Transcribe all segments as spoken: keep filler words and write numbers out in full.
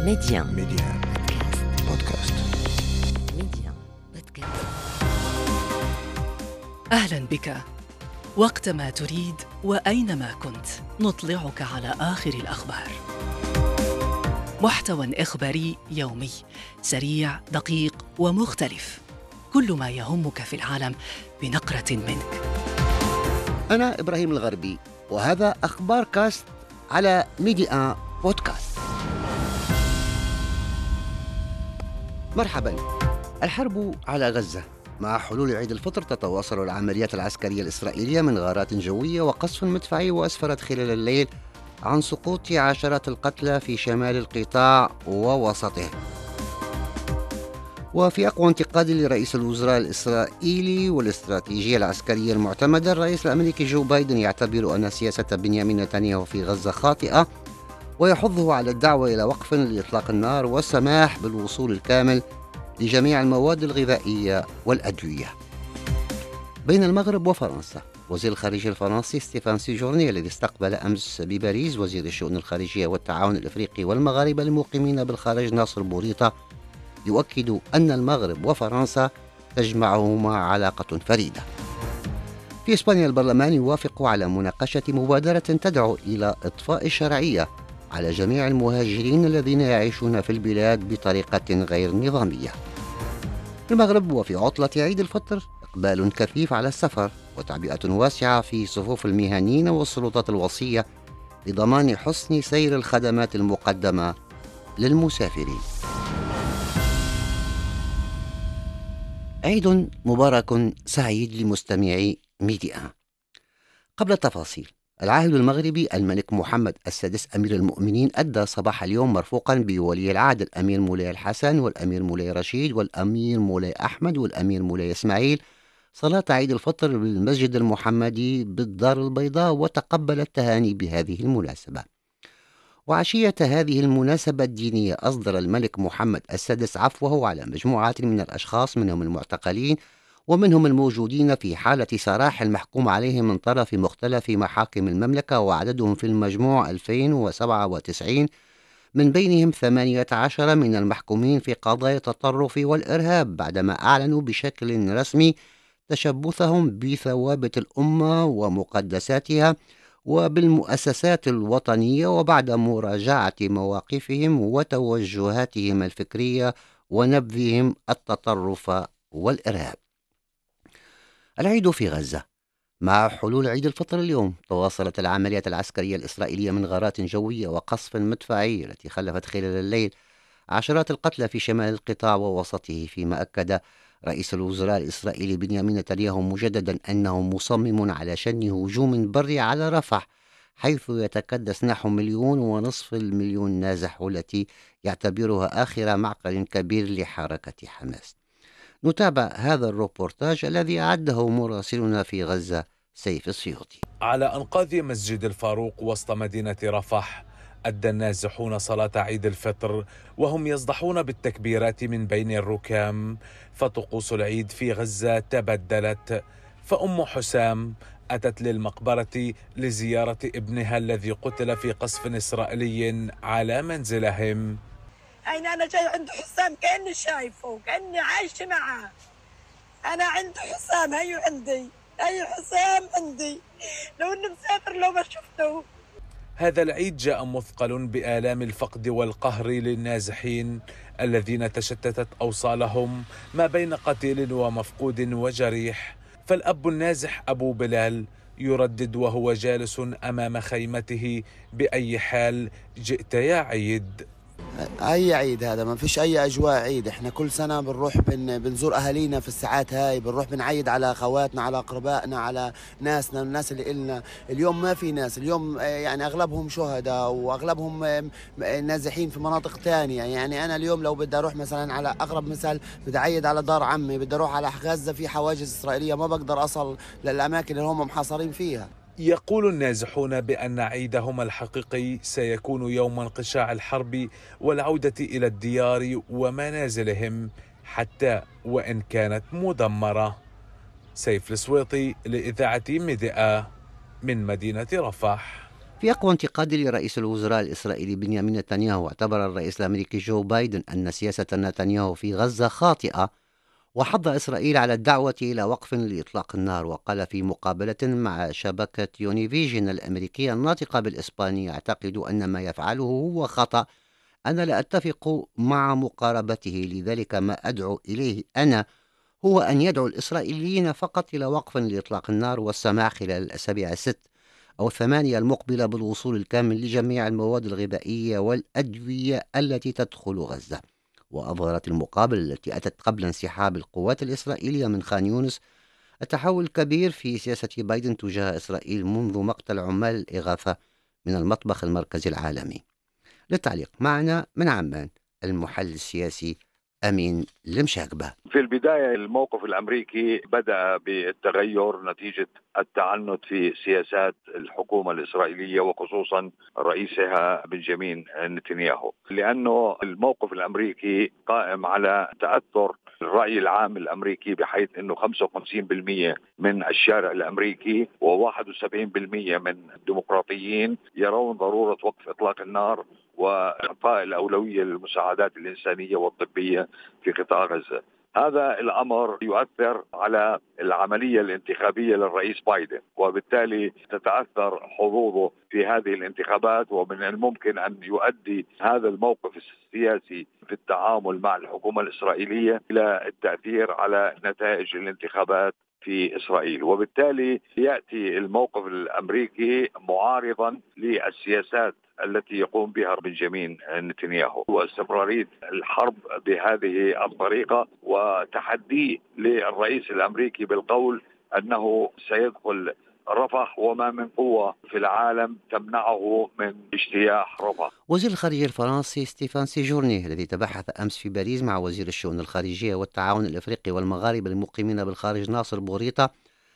ميديان ميديان بودكاست. ميديان بودكاست. أهلا بك. وقتما تريد وأينما كنت نطلعك على آخر الأخبار. محتوى إخباري يومي سريع دقيق ومختلف، كل ما يهمك في العالم بنقرة منك. أنا إبراهيم الغربي، وهذا أخبار كاست على ميديان بودكاست. مرحبا. الحرب على غزة. مع حلول عيد الفطر تتواصل العمليات العسكرية الإسرائيلية من غارات جوية وقصف مدفعي، وأسفرت خلال الليل عن سقوط عشرات القتلى في شمال القطاع ووسطه. وفي أقوى انتقاد لرئيس الوزراء الإسرائيلي والاستراتيجية العسكرية المعتمدة، الرئيس الأمريكي جو بايدن يعتبر أن سياسة بنيامين نتنياهو في غزة خاطئة، ويحضه على الدعوة إلى وقف لإطلاق النار والسماح بالوصول الكامل لجميع المواد الغذائية والأدوية. بين المغرب وفرنسا، وزير الخارجية الفرنسي ستيفان سيجورني الذي استقبل أمس بباريس وزير الشؤون الخارجية والتعاون الإفريقي والمغاربة المقيمين بالخارج ناصر بوريطة يؤكد أن المغرب وفرنسا تجمعهما علاقة فريدة. في إسبانيا، البرلمان يوافق على مناقشة مبادرة تدعو إلى إطفاء الشرعية على جميع المهاجرين الذين يعيشون في البلاد بطريقة غير نظامية. في المغرب، وفي عطلة عيد الفطر، إقبال كثيف على السفر وتعبئة واسعة في صفوف المهنيين والسلطات الوصية لضمان حسن سير الخدمات المقدمة للمسافرين. عيد مبارك سعيد لمستمعي ميديان. قبل التفاصيل، العاهل المغربي الملك محمد السادس أمير المؤمنين أدى صباح اليوم مرفوقا بولي العهد الأمير مولاي الحسن والأمير مولاي رشيد والأمير مولاي أحمد والأمير مولاي إسماعيل صلاة عيد الفطر بالمسجد المحمدي بالدار البيضاء، وتقبل التهاني بهذه المناسبة. وعشية هذه المناسبة الدينية أصدر الملك محمد السادس عفوه على مجموعة من الأشخاص، منهم المعتقلين ومنهم الموجودين في حالة سراح المحكوم عليهم من طرف مختلف محاكم المملكة، وعددهم في المجموع ألفين وسبعة وتسعين، من بينهم ثمانية عشر من المحكومين في قضايا التطرف والإرهاب، بعدما أعلنوا بشكل رسمي تشبثهم بثوابت الأمة ومقدساتها وبالمؤسسات الوطنية، وبعد مراجعة مواقفهم وتوجهاتهم الفكرية ونبذهم التطرف والإرهاب. العيد في غزة. مع حلول عيد الفطر اليوم، تواصلت العمليات العسكرية الإسرائيلية من غارات جوية وقصف مدفعي التي خلفت خلال الليل عشرات القتلى في شمال القطاع ووسطه، فيما أكد رئيس الوزراء الإسرائيلي بنيامين نتنياهو مجددا أنه مصمم على شن هجوم بري على رفح، حيث يتكدس نحو مليون ونصف المليون نازح، التي يعتبرها آخر معقل كبير لحركة حماس. نتابع هذا الروبورتاج الذي أعده مراسلنا في غزة سيف السيوطي. على أنقاض مسجد الفاروق وسط مدينة رفح، أدى النازحون صلاة عيد الفطر وهم يصدحون بالتكبيرات من بين الركام، فطقوس العيد في غزة تبدلت. فأم حسام أتت للمقبرة لزيارة ابنها الذي قتل في قصف إسرائيلي على منزلهم. أين أنا جاي عند حسام، كأني شايفه، كأني عايشة معه. أنا عند حسام، هيو عندي، هيو حسام عندي، لو إنه مسافر لو ما شفته. هذا العيد جاء مثقل بآلام الفقد والقهر للنازحين الذين تشتتت أوصالهم ما بين قتيل ومفقود وجريح. فالأب النازح أبو بلال يردد وهو جالس أمام خيمته: بأي حال جئت يا عيد؟ أي عيد هذا؟ ما فيش أي أجواء عيد. إحنا كل سنة بنروح بن بنزور أهالينا في الساعات هاي، بنروح بنعيد على خواتنا، على أقربائنا، على ناسنا، الناس اللي إلنا. اليوم ما في ناس، اليوم يعني أغلبهم شهداء وأغلبهم نازحين في مناطق تانية. يعني أنا اليوم لو بدي أروح مثلا على أقرب مثال، بدي أعيد على دار عمي، بدي أروح على غزة في حواجز إسرائيلية، ما بقدر أصل للأماكن اللي هم محاصرين فيها. يقول النازحون بأن عيدهم الحقيقي سيكون يوم انقشاع الحرب والعودة إلى الديار ومنازلهم، حتى وإن كانت مدمرة. سيف السويطي لإذاعة ميديا من مدينة رفح. في أقوى انتقاد لرئيس الوزراء الإسرائيلي بنيامين نتنياهو، اعتبر الرئيس الأمريكي جو بايدن أن سياسة نتنياهو في غزة خاطئة، وحض إسرائيل على الدعوة إلى وقف لإطلاق النار. وقال في مقابلة مع شبكة يونيفيجن الأمريكية الناطقة بالإسبانية: أعتقد أن ما يفعله هو خطأ، أنا لا أتفق مع مقاربته، لذلك ما أدعو إليه أنا هو أن يدعو الإسرائيليين فقط إلى وقف لإطلاق النار والسماح خلال الأسابيع الست أو الثمانية المقبلة بالوصول الكامل لجميع المواد الغذائية والأدوية التي تدخل غزة. وأظهرت المقابلة التي أتت قبل انسحاب القوات الإسرائيلية من خان يونس التحول الكبير في سياسة بايدن تجاه إسرائيل منذ مقتل عمال الإغاثة من المطبخ المركزي العالمي. للتعليق معنا من عمان المحلل السياسي أمين المشاكبة. في البداية الموقف الأمريكي بدأ بالتغير نتيجة التعنت في سياسات الحكومة الإسرائيلية وخصوصا رئيسها بنجامين نتنياهو، لأنه الموقف الأمريكي قائم على تأثر الرأي العام الأمريكي، بحيث أنه خمسة وخمسين بالمئة من الشارع الأمريكي وواحد وسبعين بالمئة من الديمقراطيين يرون ضرورة وقف إطلاق النار وإعطاء الأولوية للمساعدات الإنسانية والطبية في قطاع غزة. هذا الأمر يؤثر على العملية الانتخابية للرئيس بايدن، وبالتالي تتأثر حظوظه في هذه الانتخابات، ومن الممكن أن يؤدي هذا الموقف السياسي في التعامل مع الحكومة الإسرائيلية إلى التأثير على نتائج الانتخابات في إسرائيل. وبالتالي يأتي الموقف الأمريكي معارضا للسياسات التي يقوم بها بنجامين نتنياهو واستمرارية الحرب بهذه الطريقة، وتحدي للرئيس الأمريكي بالقول أنه سيدخل رفح وما من قوة في العالم تمنعه من اجتياح رفح. وزير الخارجية الفرنسي ستيفان سيجورني الذي تباحث أمس في باريس مع وزير الشؤون الخارجية والتعاون الإفريقي والمغاربة المقيمين بالخارج ناصر بوريطة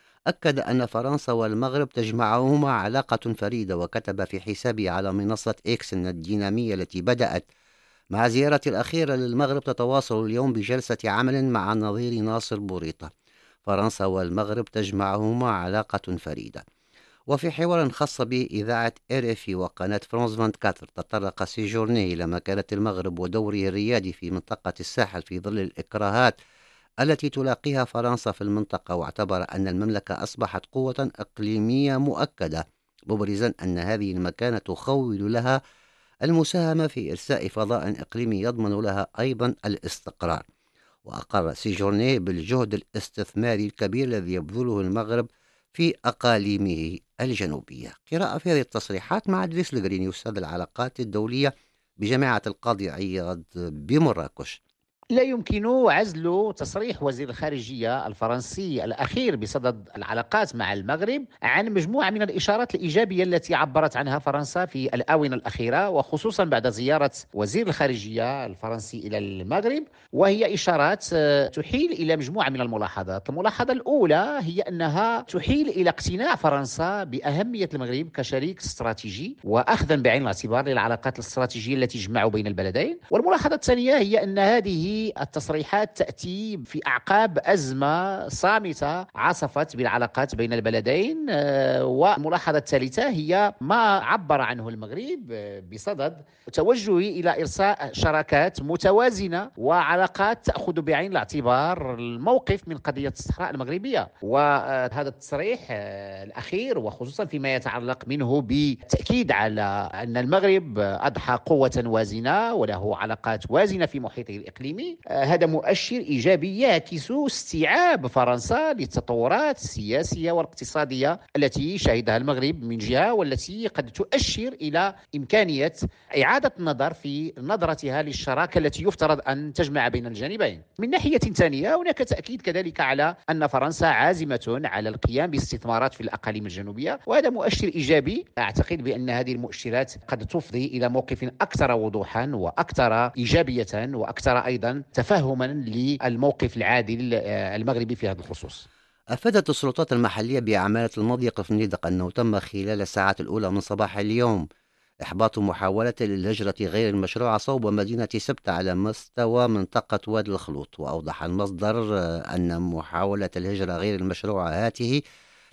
أكد أن فرنسا والمغرب تجمعهما علاقة فريدة، وكتب في حسابه على منصة إكس أن الدينامية التي بدأت مع زيارة الأخيرة للمغرب تتواصل اليوم بجلسة عمل مع نظير ناصر بوريطة. فرنسا والمغرب تجمعهما علاقة فريدة. وفي حوار خاص بإذاعة إر إف إي وقناة فرانس أربعة وعشرين تطرق سيجورني إلى مكانة المغرب ودوره الريادي في منطقة الساحل في ظل الإكراهات التي تلاقيها فرنسا في المنطقة، واعتبر أن المملكة أصبحت قوة إقليمية مؤكدة، مبرزا أن هذه المكانة تخول لها المساهمة في إرساء فضاء إقليمي يضمن لها أيضا الاستقرار. وأقر سيجورني بالجهد الاستثماري الكبير الذي يبذله المغرب في أقاليمه الجنوبية. قراءة في هذه التصريحات مع إدريس القريني أستاذ العلاقات الدولية بجامعة القاضي عياض بمراكش. لا يمكن عزل تصريح وزير الخارجية الفرنسي الأخير بصدد العلاقات مع المغرب عن مجموعة من الإشارات الإيجابية التي عبرت عنها فرنسا في الآونة الأخيرة، وخصوصا بعد زيارة وزير الخارجية الفرنسي إلى المغرب، وهي إشارات تحيل إلى مجموعة من الملاحظات. الملاحظة الأولى هي أنها تحيل إلى اقتناع فرنسا بأهمية المغرب كشريك استراتيجي وأخذا بعين الاعتبار للعلاقات الاستراتيجية التي تجمع بين البلدين. والملاحظة الثانية هي أن هذه التصريحات تأتي في أعقاب أزمة صامتة عصفت بالعلاقات بين البلدين. والملاحظة الثالثة هي ما عبر عنه المغرب بصدد توجهه إلى إرساء شراكات متوازنة وعلاقات تأخذ بعين الاعتبار الموقف من قضية الصحراء المغربية. وهذا التصريح الأخير وخصوصا فيما يتعلق منه بالتأكيد على أن المغرب أضحى قوة وازنة وله علاقات وازنة في محيطه الإقليمي، هذا مؤشر إيجابي يعكس استيعاب فرنسا للتطورات السياسية والاقتصادية التي شهدها المغرب من جهة، والتي قد تؤشر إلى إمكانية إعادة النظر في نظرتها للشراكة التي يفترض أن تجمع بين الجانبين. من ناحية ثانية هناك تأكيد كذلك على أن فرنسا عازمة على القيام باستثمارات في الأقاليم الجنوبية، وهذا مؤشر إيجابي. أعتقد بأن هذه المؤشرات قد تفضي إلى موقف أكثر وضوحا وأكثر إيجابية وأكثر أيضا تفهما للموقف العادل المغربي في هذا الخصوص. أفادت السلطات المحلية بعمالة المضيق في الندق أنه تم خلال الساعات الأولى من صباح اليوم إحباط محاولة للهجرة غير المشروعة صوب مدينة سبتة على مستوى منطقة وادي الخلوط. وأوضح المصدر أن محاولة الهجرة غير المشروعة هاته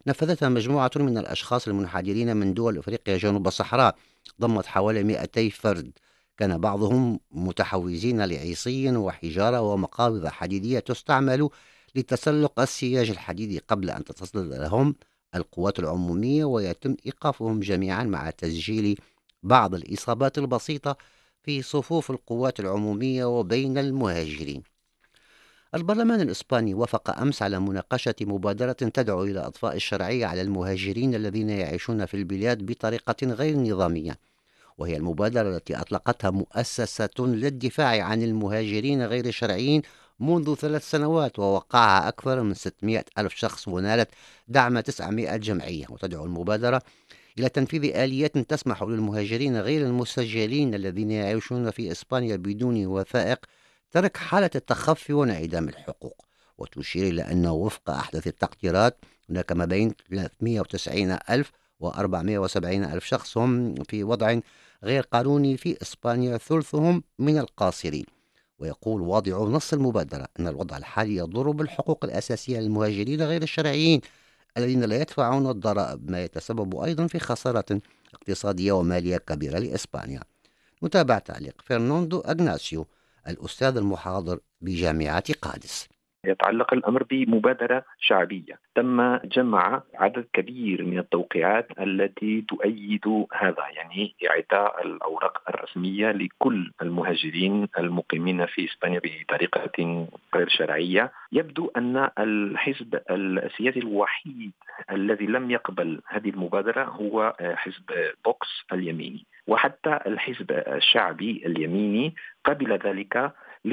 نفذتها مجموعة من الأشخاص المنحدرين من دول أفريقيا جنوب الصحراء، ضمت حوالي مئتي فرد، كان بعضهم متحوزين لعصي وحجارة ومقابض حديدية تستعمل لتسلق السياج الحديدي قبل أن تتصل لهم القوات العمومية ويتم إيقافهم جميعا، مع تسجيل بعض الإصابات البسيطة في صفوف القوات العمومية وبين المهاجرين. البرلمان الإسباني وافق أمس على مناقشة مبادرة تدعو إلى إضفاء الشرعية على المهاجرين الذين يعيشون في البلاد بطريقة غير نظامية، وهي المبادرة التي أطلقتها مؤسسة للدفاع عن المهاجرين غير الشرعيين منذ ثلاث سنوات، ووقعها أكثر من ستمائة ألف شخص ونالت دعم تسعمائة جمعية. وتدعو المبادرة إلى تنفيذ آليات تسمح للمهاجرين غير المسجلين الذين يعيشون في إسبانيا بدون وثائق ترك حالة التخفي وانعدام الحقوق. وتشير إلى أنه وفق أحدث التقديرات هناك ما بين ثلاثمائة وتسعين ألف وأربعمائة وسبعين ألف شخص هم في وضع غير قانوني في إسبانيا، ثلثهم من القاصرين. ويقول واضع نص المبادرة أن الوضع الحالي يضر بالحقوق الأساسية للمهاجرين غير الشرعيين الذين لا يدفعون الضرائب، ما يتسبب أيضا في خسارة اقتصادية ومالية كبيرة لإسبانيا. نتابع تعليق فرناندو أغناسيو، الأستاذ المحاضر بجامعة قادس. يتعلق الأمر بمبادرة شعبية تم جمع عدد كبير من التوقيعات التي تؤيد هذا، يعني إعطاء الأوراق الرسمية لكل المهاجرين المقيمين في إسبانيا بطريقة غير شرعية. يبدو أن الحزب السياسي الوحيد الذي لم يقبل هذه المبادرة هو حزب بوكس اليميني، وحتى الحزب الشعبي اليميني قبل ذلك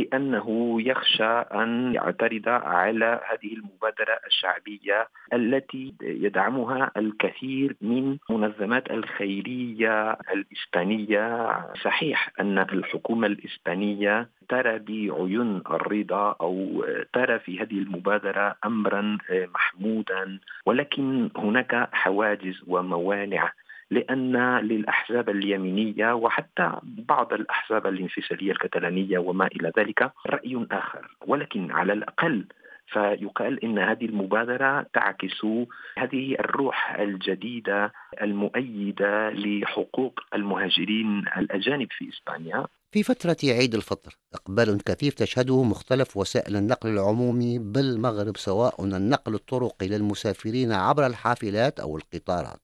لأنه يخشى أن يعترض على هذه المبادرة الشعبية التي يدعمها الكثير من منظمات الخيرية الإسبانية. صحيح أن الحكومة الإسبانية ترى بعيون الرضا أو ترى في هذه المبادرة أمرا محمودا، ولكن هناك حواجز وموانع، لأن للأحزاب اليمينية وحتى بعض الأحزاب الانفصالية الكتالانية وما إلى ذلك رأي آخر. ولكن على الأقل فيقال إن هذه المبادرة تعكس هذه الروح الجديدة المؤيدة لحقوق المهاجرين الأجانب في إسبانيا. في فترة عيد الفطر إقبال كثيف تشهده مختلف وسائل النقل العمومي بالمغرب، سواء النقل الطرقي للمسافرين عبر الحافلات أو القطارات.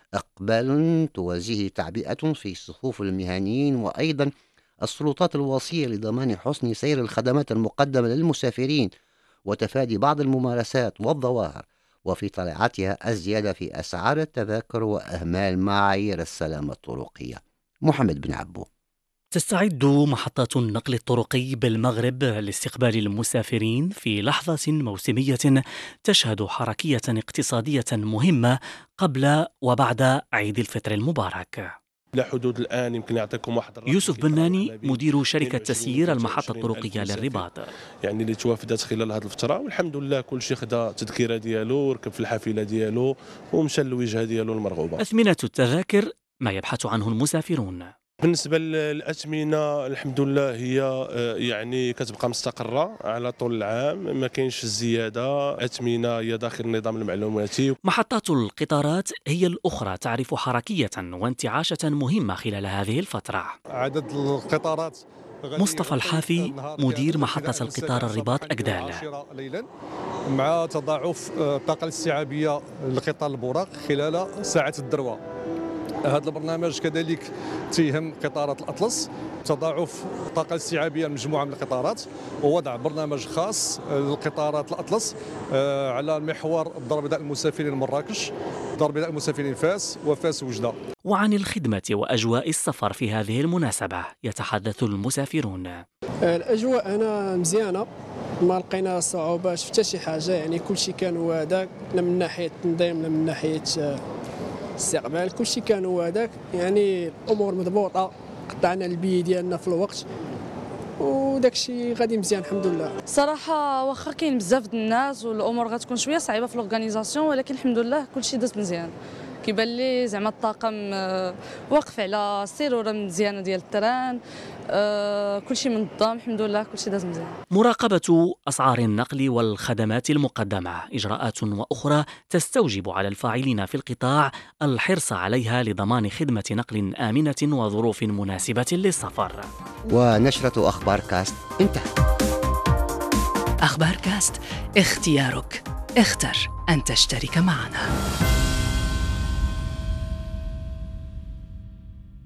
إقبال توازيه تعبئة في صفوف المهنيين، وأيضا السلطات الوصية لضمان حسن سير الخدمات المقدمة للمسافرين وتفادي بعض الممارسات والظواهر، وفي طليعتها الزيادة في أسعار التذاكر وإهمال معايير السلامة الطرقية. محمد بن عبو. تستعد محطات النقل الطرقي بالمغرب لاستقبال المسافرين في لحظة موسمية تشهد حركية اقتصادية مهمة قبل وبعد عيد الفطر المبارك. لا حدود الآن يمكن يعطيكم واحد. يوسف بناني مدير شركة تسيير المحطة الطرقية للرباط. يعني اللي توافدت خلال هذه الفترة، والحمد لله كل شيء خدا تذكيرة ديالو، ركب في الحافلة ديالو ومشى للوجهة ديالو المرغوبة. أثمنة التذاكر ما يبحث عنه المسافرون. بالنسبة للأثمنة الحمد لله هي يعني كتبقى مستقرة على طول العام، ما كاينش الزيادة. أثمنة هي داخل النظام المعلوماتي. محطات القطارات هي الأخرى تعرف حركية وانتعاشة مهمة خلال هذه الفترة. عدد القطارات مصطفى الحافي مدير محطة القطار الرباط أقدال. مع تضاعف الطاقة الاستيعابية لقطار البوراق خلال ساعة الذروة. هذا البرنامج كذلك تيهم قطارات الأطلس، تضاعف الطاقة الاستيعابية لمجموعة من القطارات، ووضع برنامج خاص للقطارات الأطلس على محور الدار البيضاء المسافرين مراكش، الدار البيضاء المسافرين فاس وفاس وجدة. وعن الخدمة وأجواء السفر في هذه المناسبة يتحدث المسافرون. الأجواء هنا مزيانة، ما لقينا صعوبات في حتى شي حاجة، يعني كل شيء كان هو هذاك، لا من ناحية التنظيم لا من ناحية استقبال، كل شيء كان هو هذاك، يعني الامور مضبوطه، قطعنا البي ديالنا في الوقت وداك الشيء غادي مزيان الحمد لله. صراحه واخا كاين بزاف د الناس والامور غتكون شويه صعيبه في لورغانيزاسيون، ولكن الحمد لله كل شيء داز مزيان. كيبان لي زعما الطاقم واقف على سيروره مزيانه ديال التران، كلشي منظم الحمد لله، كلشي داز مزيان. مراقبة أسعار النقل والخدمات المقدمة إجراءات وأخرى تستوجب على الفاعلين في القطاع الحرص عليها لضمان خدمة نقل آمنة وظروف مناسبة للسفر. ونشرة أخبار كاست انتهت. أخبار كاست، اختيارك، اختر أن تشترك معنا.